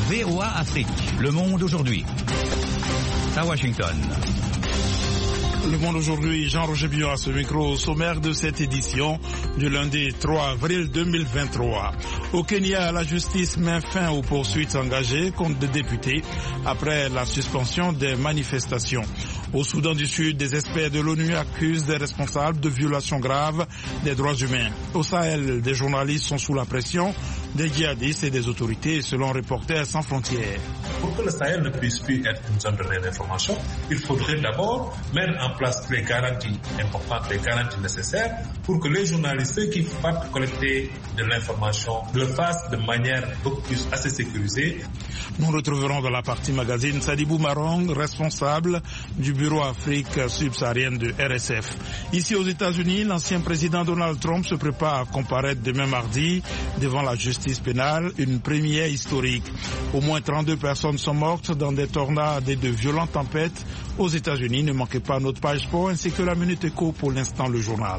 VOA Afrique, Le Monde aujourd'hui. À Washington. Le Monde aujourd'hui, Jean-Roger Billon à ce micro, au sommaire de cette édition du lundi 3 avril 2023. Au Kenya, la justice met fin aux poursuites engagées contre des députés après la suspension des manifestations. Au Soudan du Sud, des experts de l'ONU accusent des responsables de violations graves des droits humains. Au Sahel, des journalistes sont sous la pression des djihadistes et des autorités, selon Reporters sans frontières. Pour que le Sahel ne puisse plus être une zone de non-information, il faudrait d'abord mettre en place les garanties importantes, les garanties nécessaires pour que les journalistes qui partent collecter de l'information le fassent de manière beaucoup plus assez sécurisée. Nous retrouverons dans la partie magazine Sadibou Marong, responsable du bureau Afrique subsaharienne de RSF. Ici aux États-Unis, l'ancien président Donald Trump se prépare à comparaître demain mardi devant la justice pénale, une première historique. Au moins 32 personnes sont mortes dans des tornades et de violentes tempêtes aux États-Unis. Ne manquez pas notre page sport ainsi que la Minute Éco, pour l'instant le journal.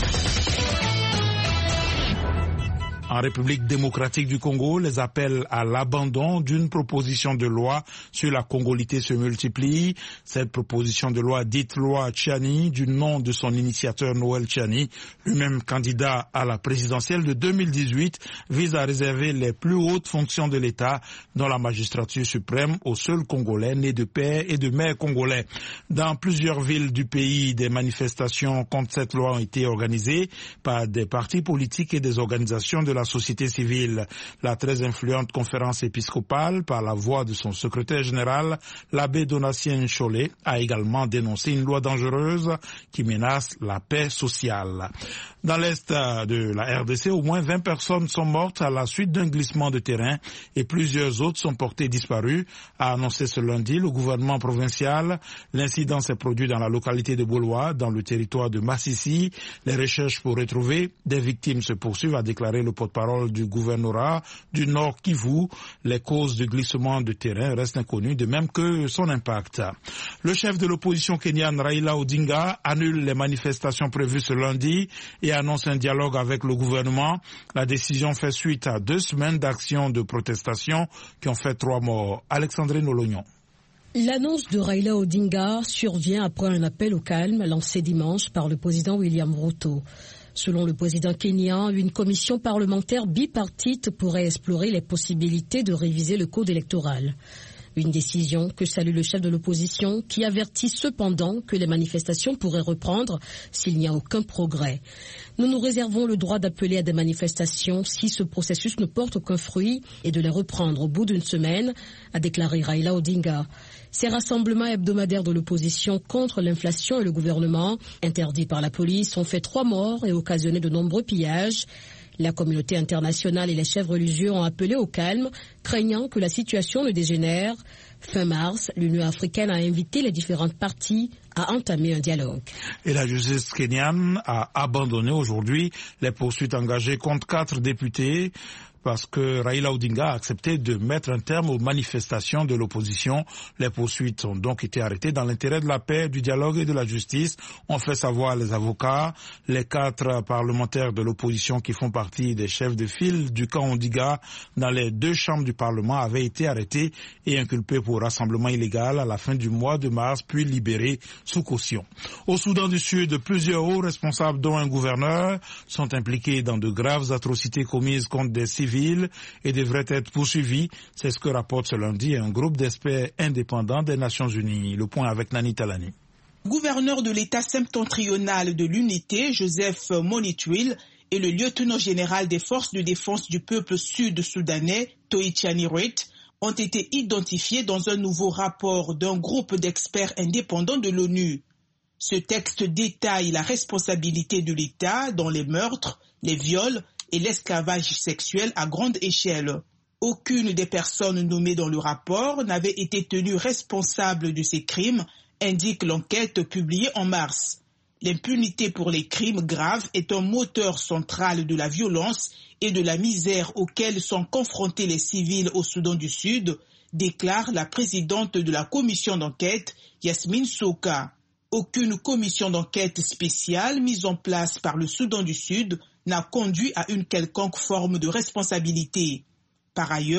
En République démocratique du Congo, les appels à l'abandon d'une proposition de loi sur la congolité se multiplient. Cette proposition de loi, dite loi Tchiani, du nom de son initiateur Noël Tchiani, lui-même candidat à la présidentielle de 2018, vise à réserver les plus hautes fonctions de l'État dans la magistrature suprême aux seuls Congolais nés de père et de mère congolais. Dans plusieurs villes du pays, des manifestations contre cette loi ont été organisées par des partis politiques et des organisations de la société civile. La très influente conférence épiscopale, par la voix de son secrétaire général, l'abbé Donatien Cholet, a également dénoncé une loi dangereuse qui menace la paix sociale. Dans l'est de la RDC, au moins 20 personnes sont mortes à la suite d'un glissement de terrain et plusieurs autres sont portées disparues, a annoncé ce lundi le gouvernement provincial. L'incident s'est produit dans la localité de Boloa, dans le territoire de Massissi. Les recherches pour retrouver des victimes se poursuivent, a déclaré le porte-parole du gouvernorat du Nord Kivu. Les causes du glissement de terrain restent inconnues, de même que son impact. Le chef de l'opposition kenyane, Raila Odinga, annule les manifestations prévues ce lundi et annonce un dialogue avec le gouvernement. La décision fait suite à 2 semaines d'actions de protestation qui ont fait 3 morts. Alexandrine Olognon. L'annonce de Raila Odinga survient après un appel au calme lancé dimanche par le président William Ruto. Selon le président kenyan, une commission parlementaire bipartite pourrait explorer les possibilités de réviser le code électoral. Une décision que salue le chef de l'opposition, qui avertit cependant que les manifestations pourraient reprendre s'il n'y a aucun progrès. Nous nous réservons le droit d'appeler à des manifestations si ce processus ne porte aucun fruit et de les reprendre au bout d'une semaine, a déclaré Raila Odinga. Ces rassemblements hebdomadaires de l'opposition contre l'inflation et le gouvernement, interdits par la police, ont fait 3 morts et occasionné de nombreux pillages. La communauté internationale et les chefs religieux ont appelé au calme, craignant que la situation ne dégénère. Fin mars, l'Union africaine a invité les différentes parties à entamer un dialogue. Et la justice kenyane a abandonné aujourd'hui les poursuites engagées contre 4 députés parce que Raila Odinga a accepté de mettre un terme aux manifestations de l'opposition. Les poursuites ont donc été arrêtées dans l'intérêt de la paix, du dialogue et de la justice, ont fait savoir les avocats. Les 4 parlementaires de l'opposition qui font partie des chefs de file du camp Odinga dans les 2 chambres du Parlement avaient été arrêtés et inculpés pour rassemblement illégal à la fin du mois de mars, puis libérés sous caution. Au Soudan du Sud, plusieurs hauts responsables, dont un gouverneur, sont impliqués dans de graves atrocités commises contre des civils et devraient être poursuivis. C'est ce que rapporte ce lundi un groupe d'experts indépendants des Nations Unies. Le point avec Nani Talani. Gouverneur de l'État septentrional de l'Unité, Joseph Monitwil, et le lieutenant général des forces de défense du peuple sud-soudanais, Toichani Ruet, ont été identifiés dans un nouveau rapport d'un groupe d'experts indépendants de l'ONU. Ce texte détaille la responsabilité de l'État dans les meurtres, les viols et l'esclavage sexuel à grande échelle. Aucune des personnes nommées dans le rapport n'avait été tenue responsable de ces crimes, indique l'enquête publiée en mars. L'impunité pour les crimes graves est un moteur central de la violence et de la misère auxquelles sont confrontés les civils au Soudan du Sud, déclare la présidente de la commission d'enquête, Yasmine Soka. Aucune commission d'enquête spéciale mise en place par le Soudan du Sud n'a conduit à une quelconque forme de responsabilité. Par ailleurs,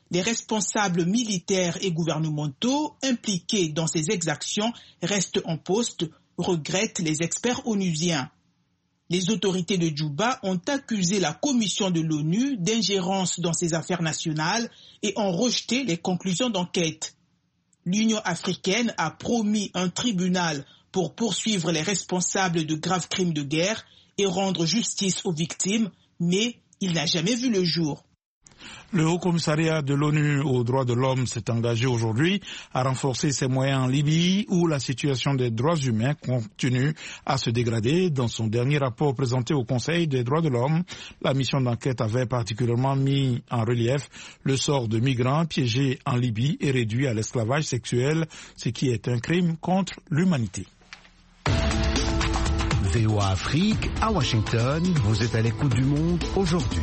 Les responsables militaires et gouvernementaux impliqués dans ces exactions restent en poste, regrettent les experts onusiens. Les autorités de Djouba ont accusé la commission de l'ONU d'ingérence dans ses affaires nationales et ont rejeté les conclusions d'enquête. L'Union africaine a promis un tribunal pour poursuivre les responsables de graves crimes de guerre et rendre justice aux victimes, mais il n'a jamais vu le jour. Le Haut-Commissariat de l'ONU aux droits de l'homme s'est engagé aujourd'hui à renforcer ses moyens en Libye où la situation des droits humains continue à se dégrader. Dans son dernier rapport présenté au Conseil des droits de l'homme, la mission d'enquête avait particulièrement mis en relief le sort de migrants piégés en Libye et réduits à l'esclavage sexuel, ce qui est un crime contre l'humanité. VOA Afrique, à Washington, vous êtes à l'écoute du monde aujourd'hui.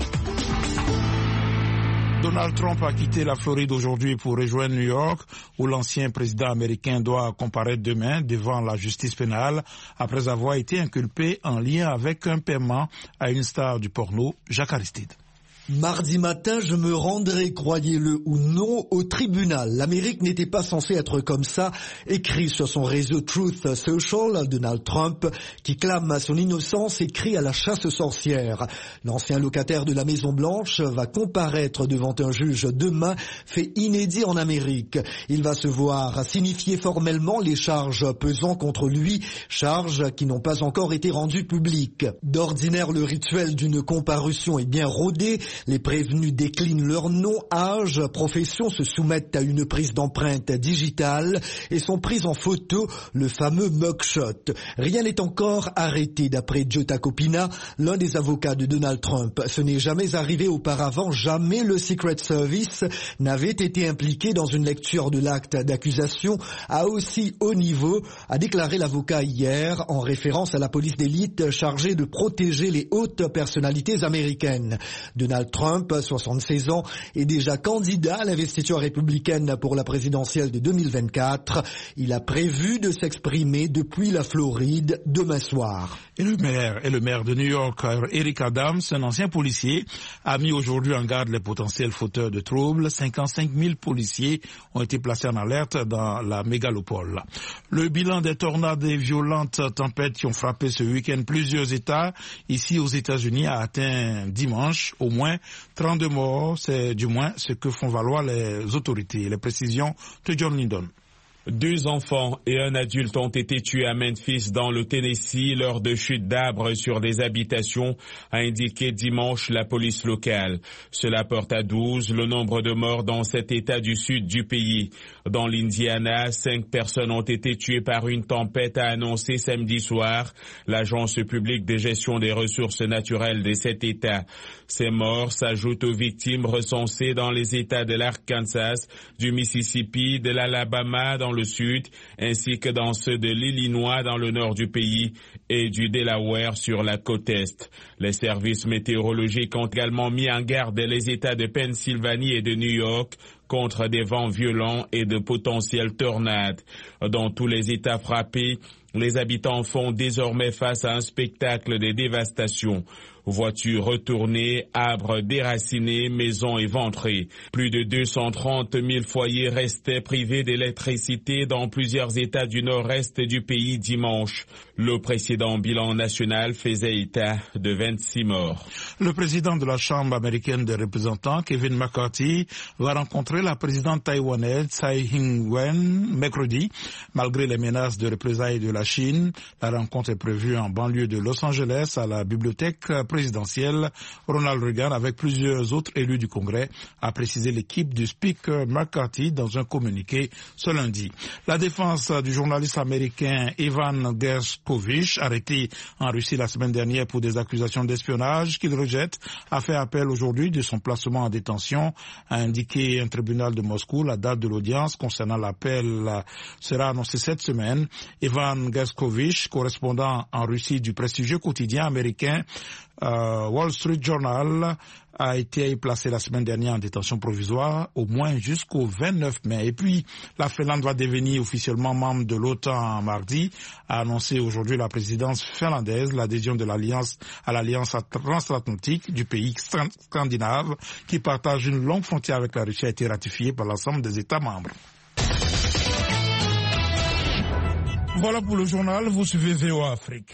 Donald Trump a quitté la Floride aujourd'hui pour rejoindre New York, où l'ancien président américain doit comparaître demain devant la justice pénale après avoir été inculpé en lien avec un paiement à une star du porno, Jacques Aristide. Mardi matin, je me rendrai, croyez-le ou non, au tribunal. L'Amérique n'était pas censée être comme ça, écrit sur son réseau Truth Social, Donald Trump, qui clame son innocence et crie à la chasse aux sorcières. L'ancien locataire de la Maison-Blanche va comparaître devant un juge demain, fait inédit en Amérique. Il va se voir signifier formellement les charges pesant contre lui, charges qui n'ont pas encore été rendues publiques. D'ordinaire, le rituel d'une comparution est bien rodé. Les prévenus déclinent leur nom, âge, profession, se soumettent à une prise d'empreinte digitale et sont prises en photo, le fameux mugshot. Rien n'est encore arrêté d'après Joe Tacopina, l'un des avocats de Donald Trump. Ce n'est jamais arrivé auparavant, jamais le Secret Service n'avait été impliqué dans une lecture de l'acte d'accusation à aussi haut niveau, a déclaré l'avocat hier en référence à la police d'élite chargée de protéger les hautes personnalités américaines. Donald Trump, 76 ans, est déjà candidat à l'investiture républicaine pour la présidentielle de 2024. Il a prévu de s'exprimer depuis la Floride demain soir. Et le maire de New York, Eric Adams, un ancien policier, a mis aujourd'hui en garde les potentiels fauteurs de troubles. 55 000 policiers ont été placés en alerte dans la mégalopole. Le bilan des tornades et violentes tempêtes qui ont frappé ce week-end plusieurs États, ici aux États-Unis, a atteint dimanche au moins 32 morts. C'est du moins ce que font valoir les autorités. Les précisions de John Lindon. 2 enfants et un adulte ont été tués à Memphis dans le Tennessee lors de chutes d'arbres sur des habitations, a indiqué dimanche la police locale. Cela porte à 12 le nombre de morts dans cet état du sud du pays. Dans l'Indiana, 5 personnes ont été tuées par une tempête, a annoncé samedi soir l'Agence publique de gestion des ressources naturelles de cet état. Ces morts s'ajoutent aux victimes recensées dans les états de l'Arkansas, du Mississippi, de l'Alabama dans le sud, ainsi que dans ceux de l'Illinois dans le nord du pays et du Delaware sur la côte est. Les services météorologiques ont également mis en garde les États de Pennsylvanie et de New York contre des vents violents et de potentielles tornades. Dans tous les États frappés, les habitants font désormais face à un spectacle de dévastation. Voitures retournées, arbres déracinés, maisons éventrées. Plus de 230 000 foyers restaient privés d'électricité dans plusieurs États du nord-est du pays dimanche. Le précédent bilan national faisait état de 26 morts. Le président de la Chambre américaine des représentants, Kevin McCarthy, va rencontrer la présidente taïwanaise Tsai Ing-wen mercredi. Malgré les menaces de représailles de la Chine, la rencontre est prévue en banlieue de Los Angeles à la bibliothèque présidentielle. Ronald Reagan, avec plusieurs autres élus du Congrès, a précisé l'équipe du Speaker McCarthy dans un communiqué ce lundi. La défense du journaliste américain Evan Gershkovich, arrêté en Russie la semaine dernière pour des accusations d'espionnage qu'il rejette, a fait appel aujourd'hui de son placement en détention, a indiqué un tribunal de Moscou. La date de l'audience concernant l'appel sera annoncée cette semaine. Evan Gershkovich, correspondant en Russie du prestigieux quotidien américain Wall Street Journal a été placé la semaine dernière en détention provisoire, au moins jusqu'au 29 mai. Et puis, la Finlande va devenir officiellement membre de l'OTAN mardi, a annoncé aujourd'hui la présidence finlandaise l'adhésion de l'Alliance à l'Alliance transatlantique du pays scandinave qui partage une longue frontière avec la Russie a été ratifiée par l'ensemble des États membres. Voilà pour le journal, vous suivez VOA Afrique.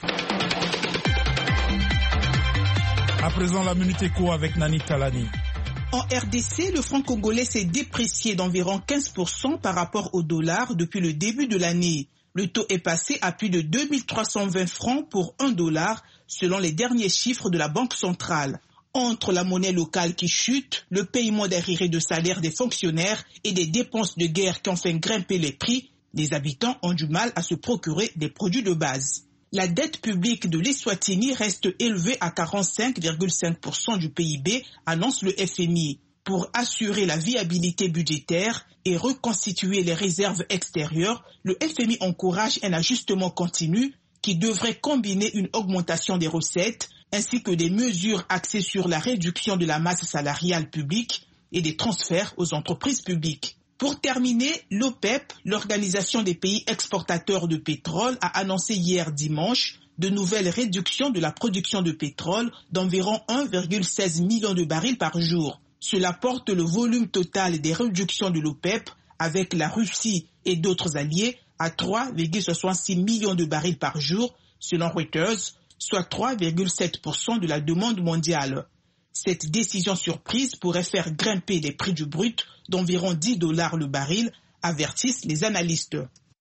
À présent, la Minute Éco avec Nani Kalani. En RDC, le franc congolais s'est déprécié d'environ 15% par rapport au dollar depuis le début de l'année. Le taux est passé à plus de 2320 francs pour $1, selon les derniers chiffres de la Banque centrale. Entre la monnaie locale qui chute, le paiement d'arriérés de salaire des fonctionnaires et des dépenses de guerre qui ont fait grimper les prix, les habitants ont du mal à se procurer des produits de base. La dette publique de l'Eswatini reste élevée à 45,5% du PIB, annonce le FMI. Pour assurer la viabilité budgétaire et reconstituer les réserves extérieures, le FMI encourage un ajustement continu qui devrait combiner une augmentation des recettes ainsi que des mesures axées sur la réduction de la masse salariale publique et des transferts aux entreprises publiques. Pour terminer, l'OPEP, l'Organisation des pays exportateurs de pétrole, a annoncé hier dimanche de nouvelles réductions de la production de pétrole d'environ 1,16 million de barils par jour. Cela porte le volume total des réductions de l'OPEP avec la Russie et d'autres alliés à 3,66 millions de barils par jour, selon Reuters, soit 3,7% de la demande mondiale. Cette décision surprise pourrait faire grimper les prix du brut d'environ $10 le baril, avertissent les analystes.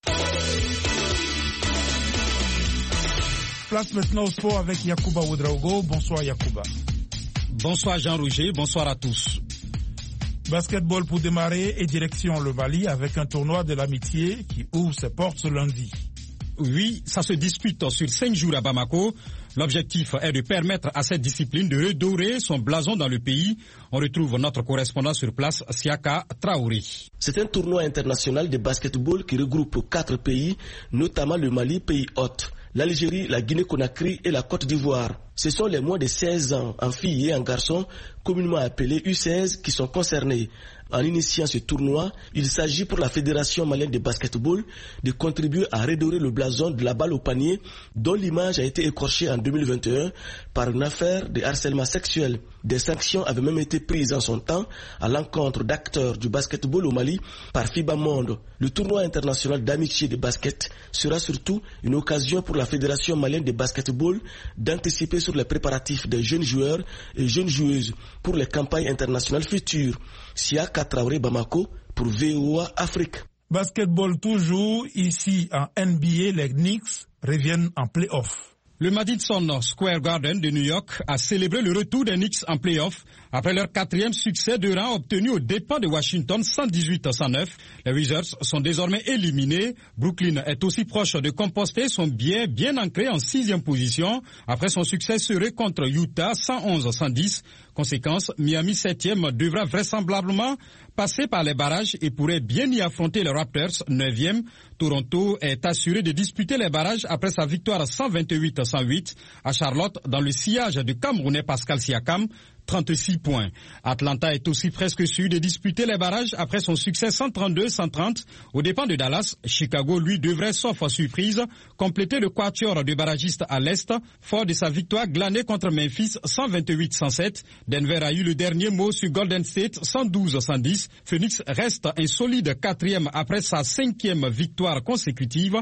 Place maintenant au sport avec Yacouba Ouedraogo. Bonsoir Yacouba. Bonsoir Jean-Roger, bonsoir à tous. Basketball pour démarrer et direction le Mali avec un tournoi de l'amitié qui ouvre ses portes ce lundi. Oui, ça se dispute sur 5 jours à Bamako. L'objectif est de permettre à cette discipline de redorer son blason dans le pays. On retrouve notre correspondant sur place, Siaka Traoré. C'est un tournoi international de basketball qui regroupe 4 pays, notamment le Mali, pays hôte, l'Algérie, la Guinée-Conakry et la Côte d'Ivoire. Ce sont les moins de 16 ans, en filles et en garçons, communément appelés U16, qui sont concernés. En initiant ce tournoi, il s'agit pour la Fédération malienne de basketball de contribuer à redorer le blason de la balle au panier, dont l'image a été écorchée en 2021 par une affaire de harcèlement sexuel. Des sanctions avaient même été prises en son temps à l'encontre d'acteurs du basketball au Mali par FIBA Monde. Le tournoi international d'amitié de basket sera surtout une occasion pour la Fédération malienne de basketball d'anticiper sur les préparatifs des jeunes joueurs et jeunes joueuses pour les campagnes internationales futures. Siaka Traoré, Bamako pour VOA Afrique. Basketball toujours, ici en NBA, les Knicks reviennent en play-off. Le Madison Square Garden de New York a célébré le retour des Knicks en play-off après leur 4e succès de rang obtenu aux dépens de Washington 118-109. Les Wizards sont désormais éliminés. Brooklyn est aussi proche de composter son bien ancré en 6e position après son succès serré contre Utah 111-110. Conséquence, Miami 7e devra vraisemblablement passer par les barrages et pourrait bien y affronter les Raptors 9e. Toronto est assuré de disputer les barrages après sa victoire 128-108 à Charlotte dans le sillage du Camerounais Pascal Siakam. 36 points. Atlanta est aussi presque sûr de disputer les barrages après son succès 132-130 aux dépens de Dallas. Chicago, lui, devrait, sauf surprise, compléter le quatuor de barragistes à l'Est, fort de sa victoire glanée contre Memphis 128-107. Denver a eu le dernier mot sur Golden State 112-110. Phoenix reste un solide 4e après sa 5e victoire consécutive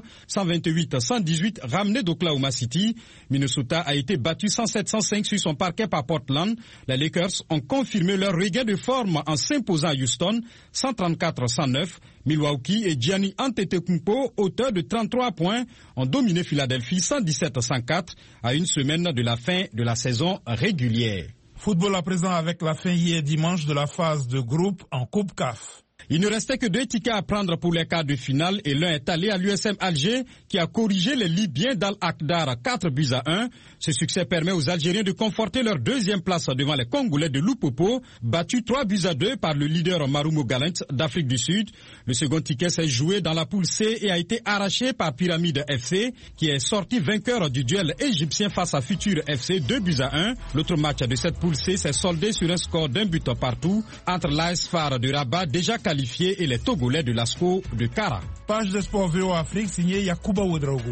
128-118 ramené d'Oklahoma City. Minnesota a été battu 107-105 sur son parquet par Portland. Les Lakers ont confirmé leur regain de forme en s'imposant à Houston 134-109. Milwaukee et Giannis Antetokounmpo, auteurs de 33 points, ont dominé Philadelphie 117-104 à une semaine de la fin de la saison régulière. Football à présent avec la fin hier dimanche de la phase de groupe en Coupe CAF. Il ne restait que 2 tickets à prendre pour les quarts de finale et l'un est allé à l'USM Alger qui a corrigé les Libyens d'Al-Akdar 4-1. Ce succès permet aux Algériens de conforter leur 2e place devant les Congolais de Lupopo, battus 3-2 par le leader Marumo Gallant d'Afrique du Sud. Le second ticket s'est joué dans la poule C et a été arraché par Pyramide FC qui est sorti vainqueur du duel égyptien face à Futur FC 2-1. L'autre match de cette poule C s'est soldé sur un score d'un but partout entre l'AS FAR de Rabat déjà qualifié et les Togolais de l'ASCO de Kara. Page de sport VOA Afrique signée Yacouba Ouedraogo.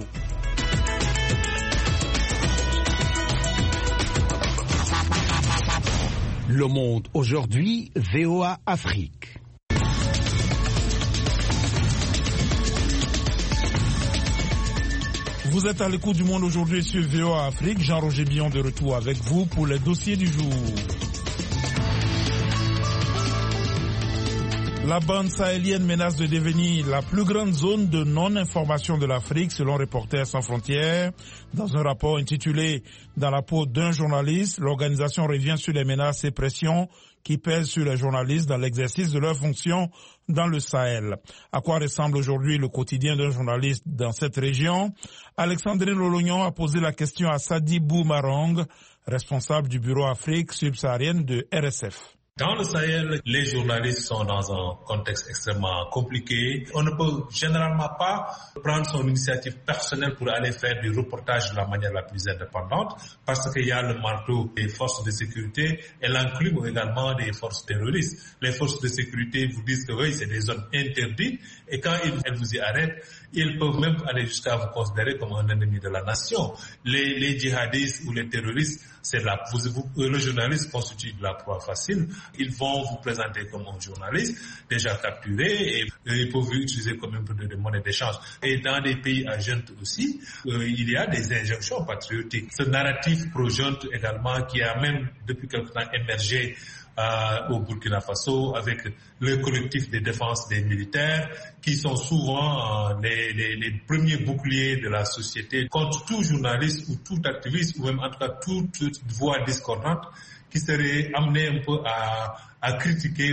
Le Monde aujourd'hui, VOA Afrique. Vous êtes à l'écoute du Monde aujourd'hui sur VOA Afrique. Jean-Roger Billon de retour avec vous pour les dossiers du jour. La bande sahélienne menace de devenir la plus grande zone de non-information de l'Afrique, selon Reporters sans frontières. Dans un rapport intitulé « Dans la peau d'un journaliste », l'organisation revient sur les menaces et pressions qui pèsent sur les journalistes dans l'exercice de leurs fonctions dans le Sahel. À quoi ressemble aujourd'hui le quotidien d'un journaliste dans cette région? Alexandrine Lolognon a posé la question à Sadibou Marong, responsable du bureau Afrique subsaharienne de RSF. Dans le Sahel, les journalistes sont dans un contexte extrêmement compliqué. On ne peut généralement pas prendre son initiative personnelle pour aller faire du reportage de la manière la plus indépendante parce qu'il y a le marteau des forces de sécurité et l'enclume également des forces terroristes. Les forces de sécurité vous disent que oui, c'est des zones interdites et quand elles vous y arrêtent, ils peuvent même aller jusqu'à vous considérer comme un ennemi de la nation. Les djihadistes ou les terroristes, le journaliste constitue de la proie facile. Ils vont vous présenter comme un journaliste déjà capturé et ils peuvent vous utiliser comme un peu de monnaie d'échange. Et dans des pays à junte aussi, il y a des injonctions patriotiques. Ce narratif pro-junte également qui a même depuis quelque temps émergé au Burkina Faso avec le collectif de défense des militaires qui sont souvent les premiers boucliers de la société contre tout journaliste ou tout activiste ou même en tout cas toute voix discordante qui serait amené un peu à critiquer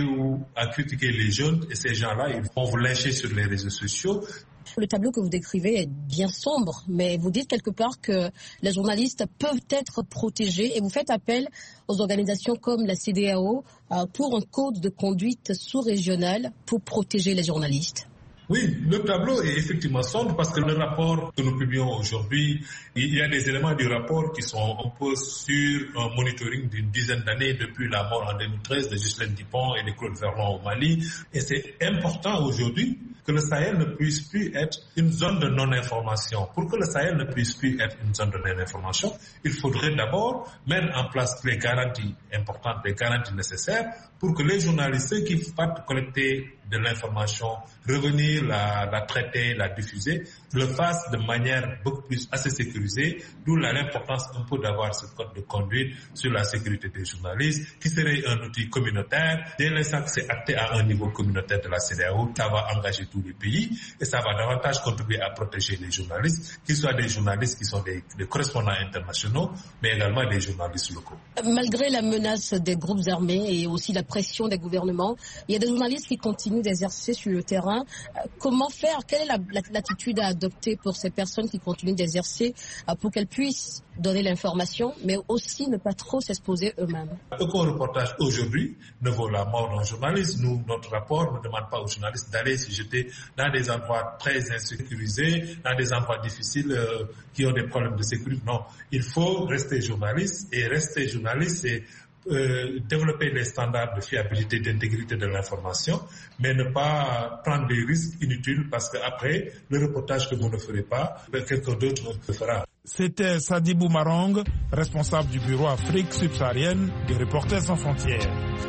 les jeunes et ces gens-là, ils vont vous lyncher sur les réseaux sociaux. Le tableau que vous décrivez est bien sombre, mais vous dites quelque part que les journalistes peuvent être protégés et vous faites appel aux organisations comme la CEDEAO pour un code de conduite sous-régional pour protéger les journalistes. Oui, le tableau est effectivement sombre parce que le rapport que nous publions aujourd'hui, il y a des éléments du rapport qui sont un peu sur un monitoring d'une dizaine d'années depuis la mort en 2013 de Ghislaine Dupont et de Claude Verlon au Mali. Et c'est important aujourd'hui que le Sahel ne puisse plus être une zone de non-information. Pour que le Sahel ne puisse plus être une zone de non-information, il faudrait d'abord mettre en place les garanties importantes, les garanties nécessaires pour que les journalistes, ceux qui partent collecter de l'information, revenir la traiter, la diffuser, le fassent de manière beaucoup plus assez sécurisée, d'où l'importance un peu d'avoir ce code de conduite sur la sécurité des journalistes, qui serait un outil communautaire. Dès l'instant que c'est acté à un niveau communautaire de la CEDEAO, ça va engager tous les pays et ça va davantage contribuer à protéger les journalistes, qu'ils soient des journalistes qui sont des correspondants internationaux, mais également des journalistes locaux. Malgré la menace des groupes armés et aussi la pression des gouvernements, il y a des journalistes qui continuent d'exercer sur le terrain. Comment faire? Quelle est l'attitude à adopter pour ces personnes qui continuent d'exercer pour qu'elles puissent donner l'information, mais aussi ne pas trop s'exposer eux-mêmes? Aucun reportage aujourd'hui ne vaut la mort d'un journaliste. Nous, notre rapport ne demande pas aux journalistes d'aller se jeter dans des endroits très insécurisés, dans des endroits difficiles qui ont des problèmes de sécurité. Non, il faut rester journaliste et rester journaliste, c'est développer les standards de fiabilité, d'intégrité de l'information, mais ne pas prendre des risques inutiles parce qu'après, le reportage que vous ne ferez pas, quelqu'un d'autre le fera. C'était Sadibou Marong, responsable du bureau Afrique subsaharienne de Reporters sans frontières.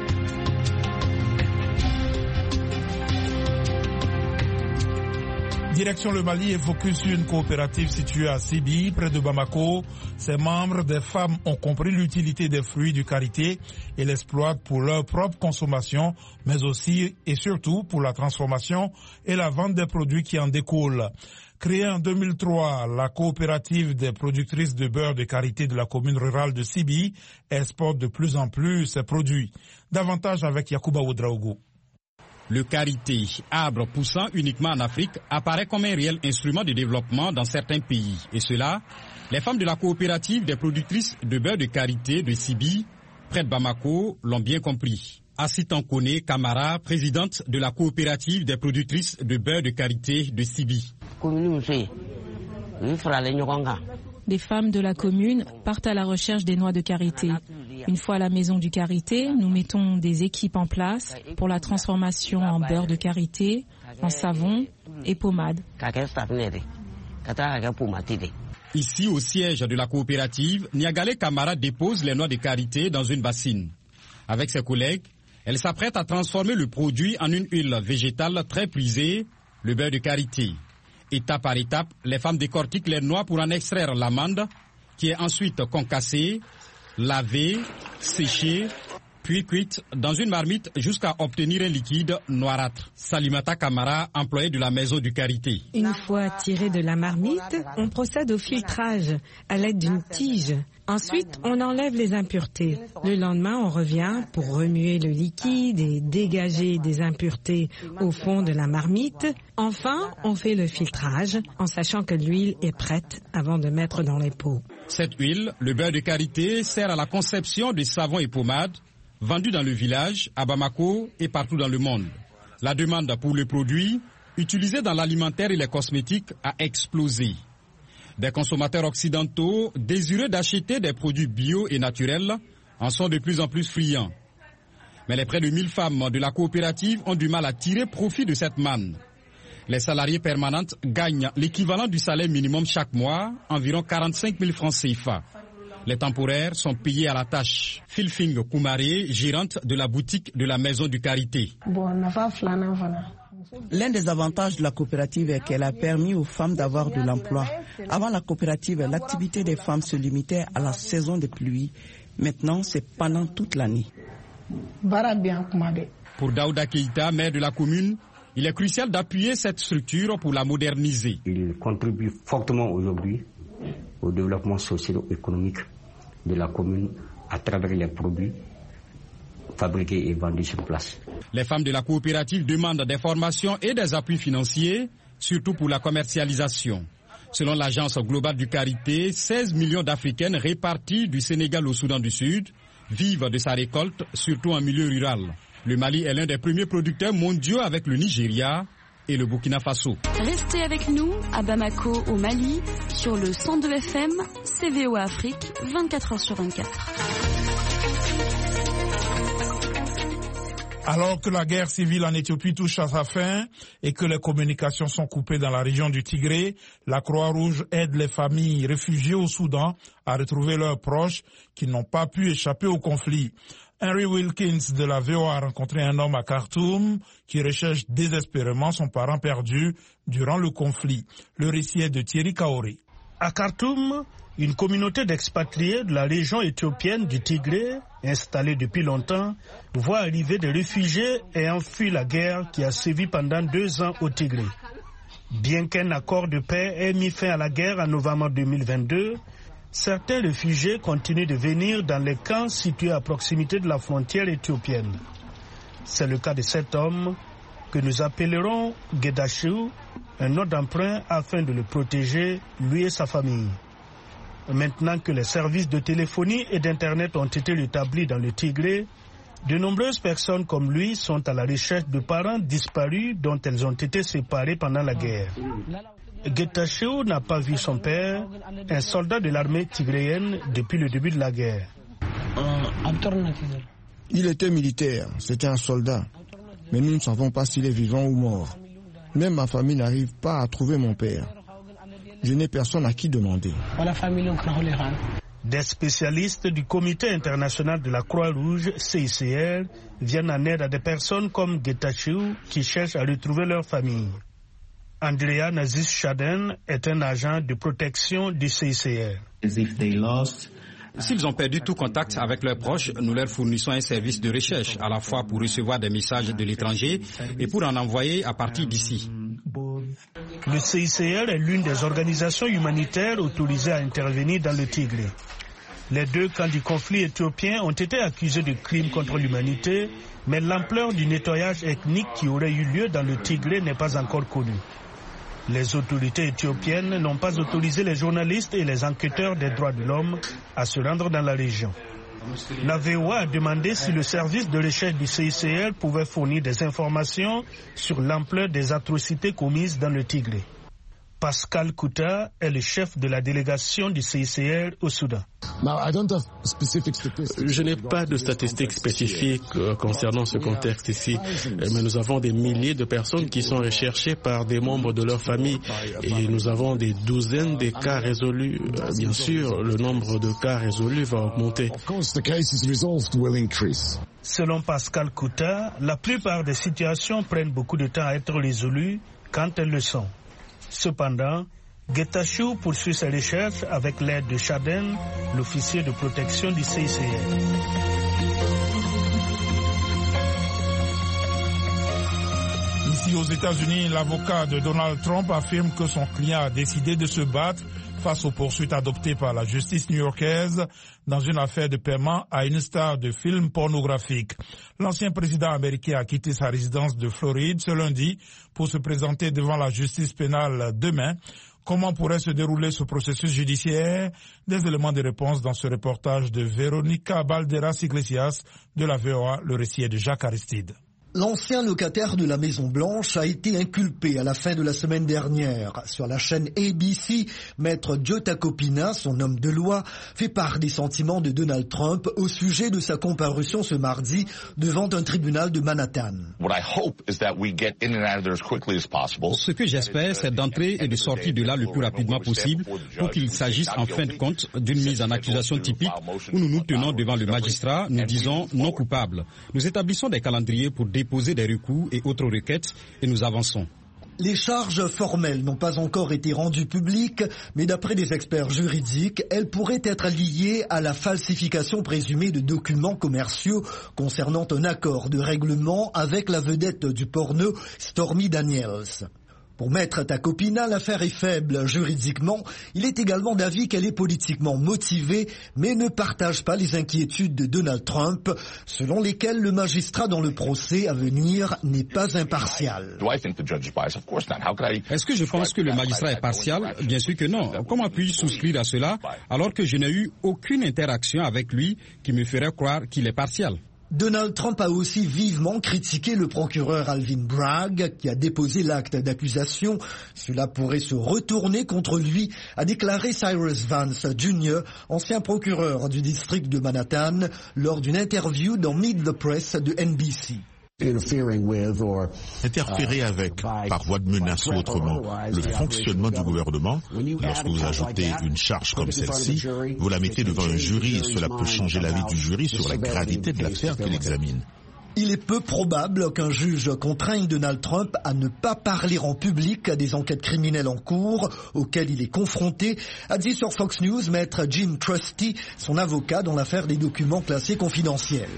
Direction le Mali et focus sur une coopérative située à Sibi, près de Bamako. Ses membres, des femmes, ont compris l'utilité des fruits du karité et l'exploitent pour leur propre consommation, mais aussi et surtout pour la transformation et la vente des produits qui en découlent. Créée en 2003, la coopérative des productrices de beurre de karité de la commune rurale de Sibi exporte de plus en plus ses produits. Davantage avec Yacouba Ouedraogo. Le karité, arbre poussant uniquement en Afrique, apparaît comme un réel instrument de développement dans certains pays. Et cela, les femmes de la coopérative des productrices de beurre de karité de Sibi, près de Bamako, l'ont bien compris. Assitankone Kamara, présidente de la coopérative des productrices de beurre de karité de Sibi. Des femmes de la commune partent à la recherche des noix de karité. Une fois à la maison du karité, nous mettons des équipes en place pour la transformation en beurre de karité, en savon et pommade. Ici, au siège de la coopérative, Niagale Kamara dépose les noix de karité dans une bassine. Avec ses collègues, elle s'apprête à transformer le produit en une huile végétale très prisée, le beurre de karité. Étape par étape, les femmes décortiquent les noix pour en extraire l'amande, qui est ensuite concassée, lavée, séchée, puis cuite dans une marmite jusqu'à obtenir un liquide noirâtre. Salimata Kamara, employée de la maison du karité. Une fois tiré de la marmite, on procède au filtrage à l'aide d'une tige. Ensuite, on enlève les impuretés. Le lendemain, on revient pour remuer le liquide et dégager des impuretés au fond de la marmite. Enfin, on fait le filtrage en sachant que l'huile est prête avant de mettre dans les pots. Cette huile, le beurre de karité, sert à la conception de savons et pommades vendus dans le village, à Bamako et partout dans le monde. La demande pour le produit, utilisé dans l'alimentaire et les cosmétiques, a explosé. Des consommateurs occidentaux, désireux d'acheter des produits bio et naturels, en sont de plus en plus friands. Mais les près de 1000 femmes de la coopérative ont du mal à tirer profit de cette manne. Les salariés permanentes gagnent l'équivalent du salaire minimum chaque mois, environ 45 000 francs CFA. Les temporaires sont payés à la tâche. Philfing Koumaré, gérante de la boutique de la maison du karité. L'un des avantages de la coopérative est qu'elle a permis aux femmes d'avoir de l'emploi. Avant la coopérative, l'activité des femmes se limitait à la saison des pluies. Maintenant, c'est pendant toute l'année. Pour Daouda Keïta, maire de la commune, il est crucial d'appuyer cette structure pour la moderniser. Il contribue fortement aujourd'hui au développement socio-économique de la commune à travers les produits fabriqués et vendus sur place. Les femmes de la coopérative demandent des formations et des appuis financiers, surtout pour la commercialisation. Selon l'agence globale du karité, 16 millions d'Africaines réparties du Sénégal au Soudan du Sud vivent de sa récolte, surtout en milieu rural. Le Mali est l'un des premiers producteurs mondiaux avec le Nigeria et le Burkina Faso. Restez avec nous à Bamako au Mali sur le 102 FM, CVO Afrique, 24 heures sur 24. Alors que la guerre civile en Éthiopie touche à sa fin et que les communications sont coupées dans la région du Tigré, la Croix-Rouge aide les familles réfugiées au Soudan à retrouver leurs proches qui n'ont pas pu échapper au conflit. Henry Wilkins de la VOA a rencontré un homme à Khartoum qui recherche désespérément son parent perdu durant le conflit. Le récit est de Thierry Kaoré. À Khartoum, une communauté d'expatriés de la région éthiopienne du Tigré, installée depuis longtemps, voit arriver des réfugiés ayant fui la guerre qui a sévi pendant 2 ans au Tigré. Bien qu'un accord de paix ait mis fin à la guerre en novembre 2022, certains réfugiés continuent de venir dans les camps situés à proximité de la frontière éthiopienne. C'est le cas de cet homme que nous appellerons Gedashiu, un nom d'emprunt afin de le protéger, lui et sa famille. Maintenant que les services de téléphonie et d'Internet ont été rétablis dans le Tigré, de nombreuses personnes comme lui sont à la recherche de parents disparus dont elles ont été séparées pendant la guerre. Getachew n'a pas vu son père, un soldat de l'armée tigréenne depuis le début de la guerre. Il était militaire, c'était un soldat. Mais nous ne savons pas s'il est vivant ou mort. Même ma famille n'arrive pas à trouver mon père. Je n'ai personne à qui demander. Des spécialistes du Comité international de la Croix-Rouge, CICR, viennent en aide à des personnes comme Getachew qui cherchent à retrouver leur famille. Andrea Nazis Shaden est un agent de protection du CICR. S'ils ont perdu tout contact avec leurs proches, nous leur fournissons un service de recherche, à la fois pour recevoir des messages de l'étranger et pour en envoyer à partir d'ici. Le CICR est l'une des organisations humanitaires autorisées à intervenir dans le Tigré. Les deux camps du conflit éthiopien ont été accusés de crimes contre l'humanité, mais l'ampleur du nettoyage ethnique qui aurait eu lieu dans le Tigré n'est pas encore connue. Les autorités éthiopiennes n'ont pas autorisé les journalistes et les enquêteurs des droits de l'homme à se rendre dans la région. La VOA a demandé si le service de recherche du CICR pouvait fournir des informations sur l'ampleur des atrocités commises dans le Tigré. Pascal Kouta est le chef de la délégation du CICR au Soudan. Je n'ai pas de statistiques spécifiques concernant ce contexte ici, mais nous avons des milliers de personnes qui sont recherchées par des membres de leur famille et nous avons des douzaines de cas résolus. Bien sûr, le nombre de cas résolus va augmenter. Selon Pascal Kouta, la plupart des situations prennent beaucoup de temps à être résolues quand elles le sont. Cependant, Getachew poursuit ses recherches avec l'aide de Chaden, l'officier de protection du CICR. Ici aux États-Unis, l'avocat de Donald Trump affirme que son client a décidé de se battre face aux poursuites adoptées par la justice new-yorkaise dans une affaire de paiement à une star de films pornographiques. L'ancien président américain a quitté sa résidence de Floride ce lundi pour se présenter devant la justice pénale demain. Comment pourrait se dérouler ce processus judiciaire? Des éléments de réponse dans ce reportage de Véronica Balderas-Iglesias de la VOA. Le récit est de Jacques Aristide. L'ancien locataire de la Maison-Blanche a été inculpé à la fin de la semaine dernière. Sur la chaîne ABC, Maître Joe Tacopina, son homme de loi, fait part des sentiments de Donald Trump au sujet de sa comparution ce mardi devant un tribunal de Manhattan. Ce que j'espère, c'est d'entrer et de sortir de là le plus rapidement possible pour qu'il s'agisse en fin de compte d'une mise en accusation typique où nous nous tenons devant le magistrat, nous disons non coupable. Nous établissons des calendriers pour déposer des recours et autres requêtes et nous avançons. Les charges formelles n'ont pas encore été rendues publiques, mais d'après des experts juridiques, elles pourraient être liées à la falsification présumée de documents commerciaux concernant un accord de règlement avec la vedette du porno Stormy Daniels. Pour Maître Tacopina, l'affaire est faible juridiquement. Il est également d'avis qu'elle est politiquement motivée, mais ne partage pas les inquiétudes de Donald Trump, selon lesquelles le magistrat dans le procès à venir n'est pas impartial. Est-ce que je pense que le magistrat est partial? Bien sûr que non. Comment puis-je souscrire à cela alors que je n'ai eu aucune interaction avec lui qui me ferait croire qu'il est partial? Donald Trump a aussi vivement critiqué le procureur Alvin Bragg qui a déposé l'acte d'accusation. Cela pourrait se retourner contre lui, a déclaré Cyrus Vance Jr., ancien procureur du district de Manhattan, lors d'une interview dans Meet the Press de NBC. Interférer avec, par voie de menace ou autrement, le fonctionnement du gouvernement, lorsque vous ajoutez une charge comme celle-ci, vous la mettez devant un jury et cela peut changer l'avis du jury sur la gravité de l'affaire qu'il examine. Il est peu probable qu'un juge contraigne Donald Trump à ne pas parler en public des enquêtes criminelles en cours auxquelles il est confronté, a dit sur Fox News Maître Jim Trusty, son avocat dans l'affaire des documents classés confidentiels.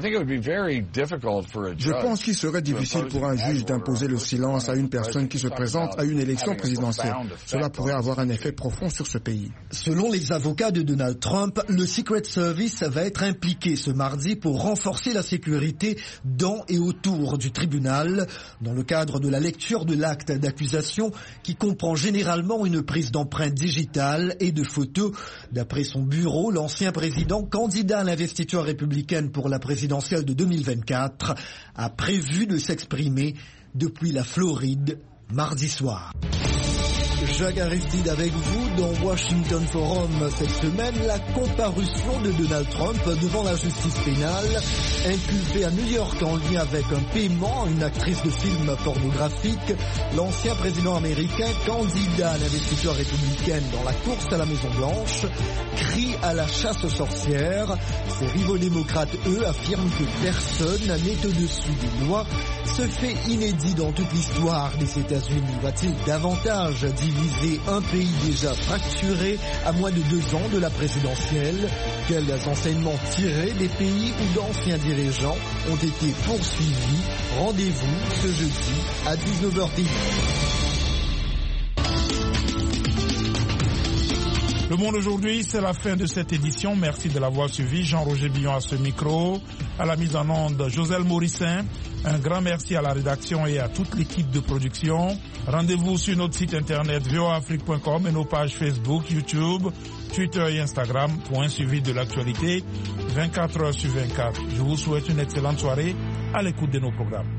Je pense qu'il serait difficile pour un juge d'imposer le silence à une personne qui se présente à une élection présidentielle. Cela pourrait avoir un effet profond sur ce pays. Selon les avocats de Donald Trump, le Secret Service va être impliqué ce mardi pour renforcer la sécurité dans et autour du tribunal, dans le cadre de la lecture de l'acte d'accusation qui comprend généralement une prise d'empreintes digitales et de photos. D'après son bureau, l'ancien président, candidat à l'investiture républicaine pour la présidentielle de 2024, a prévu de s'exprimer depuis la Floride mardi soir. Jacques Aristide avec vous dans Washington Forum cette semaine. La comparution de Donald Trump devant la justice pénale, inculpé à New York en lien avec un paiement à une actrice de film pornographique. L'ancien président américain, candidat à l'investiture républicaine dans la course à la Maison-Blanche, crie à la chasse aux sorcières. Ses rivaux démocrates, eux, affirment que personne n'est au-dessus des lois. Ce fait inédit dans toute l'histoire des États-Unis va-t-il davantage diviser un pays déjà fracturé à moins de 2 ans de la présidentielle? Quels enseignements tirés des pays où d'anciens dirigeants ont été poursuivis? Rendez-vous ce jeudi à 19h10. Le Monde aujourd'hui, c'est la fin de cette édition. Merci de l'avoir suivi. Jean-Roger Billon à ce micro, à la mise en onde, Joselle Morissin. Un grand merci à la rédaction et à toute l'équipe de production. Rendez-vous sur notre site internet voaafrique.com et nos pages Facebook, YouTube, Twitter et Instagram pour un suivi de l'actualité 24 heures sur 24. Je vous souhaite une excellente soirée à l'écoute de nos programmes.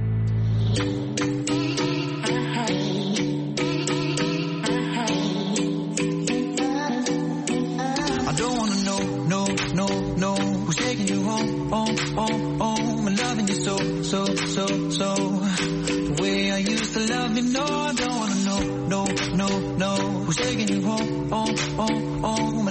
No, who's taking you home, and loving you so, the way I used to love you, no, I don't wanna know, no, who's taking you home,